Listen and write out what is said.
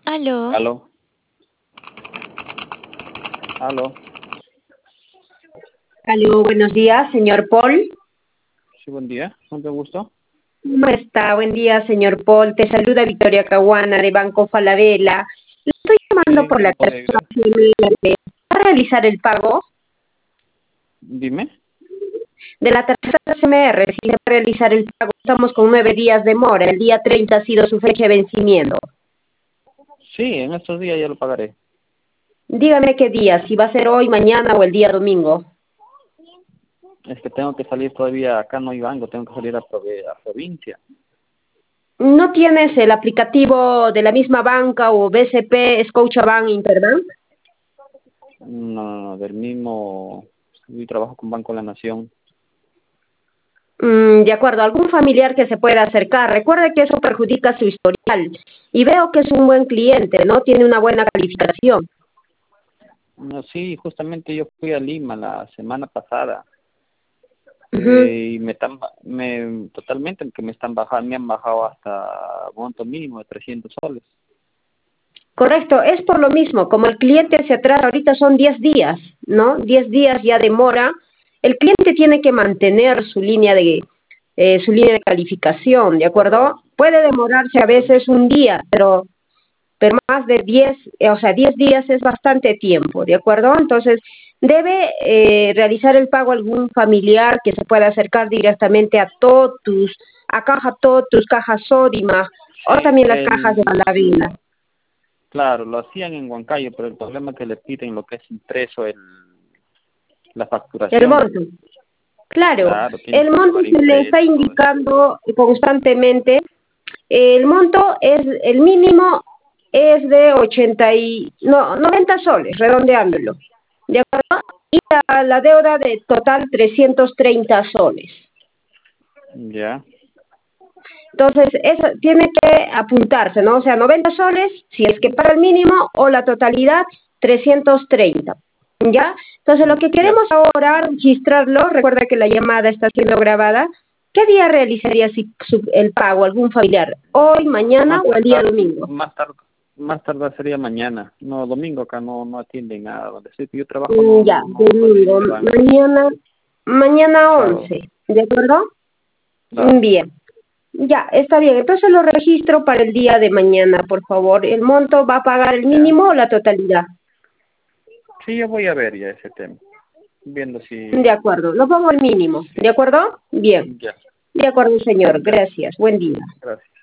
Aló, Aló, aló. Aló, buenos días, señor Paul. Sí, buen día. ¿Cuánto gusto? ¿Cómo está? Buen día, señor Paul. Te saluda Victoria Caguana de Banco Falabella. Le estoy Sí, llamando ¿en por qué la le puedo ayudar? tercera para realizar el pago Dime. de la tercera CMR. Si se puede realizar el pago, estamos con 9 días de mora. El día 30 ha sido su fecha de vencimiento. Sí, en estos días ya lo pagaré. Dígame qué día, si va a ser hoy, mañana o el día domingo. Es que tengo que salir todavía, acá no hay banco, tengo que salir a provincia. ¿No tienes el aplicativo de la misma banca o BCP, Scotiabank, Interbank? No, no, no, del mismo, yo trabajo con Banco de la Nación. De acuerdo, algún familiar que se pueda acercar. Recuerde que eso perjudica su historial. Y veo que es un buen cliente, ¿no? Tiene una buena calificación. No, sí, justamente yo fui a Lima la semana pasada Ujú. y totalmente que me están bajando, me han bajado hasta monto mínimo de 300 soles. Correcto, es por lo mismo. Como el cliente se atrasa, ahorita son 10 días, ¿no? 10 días ya demora. El cliente tiene que mantener su línea de calificación, ¿de acuerdo? Puede demorarse a veces un día, pero más de 10, o sea, 10 días es bastante tiempo, ¿de acuerdo? Entonces, debe realizar el pago a algún familiar que se pueda acercar directamente a Caja Totus, Caja Sódima, o Sí, también las cajas de Palavina. claro, lo hacían en Huancayo, pero el problema es que le piden lo que es impreso la El facturación. monto. Claro, Claro, tiene el que monto llevar se le está impreso todo eso. indicando constantemente. El monto el mínimo es de 90 soles, redondeándolo. ¿De acuerdo? Y la deuda de total 330 soles. Ya, Entonces, eso tiene que apuntarse, ¿no? O sea, 90 soles, si es que para el mínimo, o la totalidad, 330. ¿Ya? Entonces, lo que ya. queremos ahora, registrarlo, recuerda que la llamada está siendo grabada. ¿Qué día realizaría el pago algún familiar? ¿Hoy, mañana Más o el día tardar, domingo? más tardar sería mañana. No, domingo acá no atienden nada. Donde estoy, yo trabajo Ya, no domingo, atiende banco. mañana Claro, 11, ¿de acuerdo? claro. Bien. Ya, está bien. Entonces lo registro para el día de mañana, por favor. ¿El monto va a pagar el Ya. mínimo o la totalidad? Sí, yo voy a ver ya ese tema. Viendo De acuerdo, lo pongo el mínimo. si, ¿De acuerdo? Bien. ya, De acuerdo, señor. ya. Gracias. Buen día. Gracias.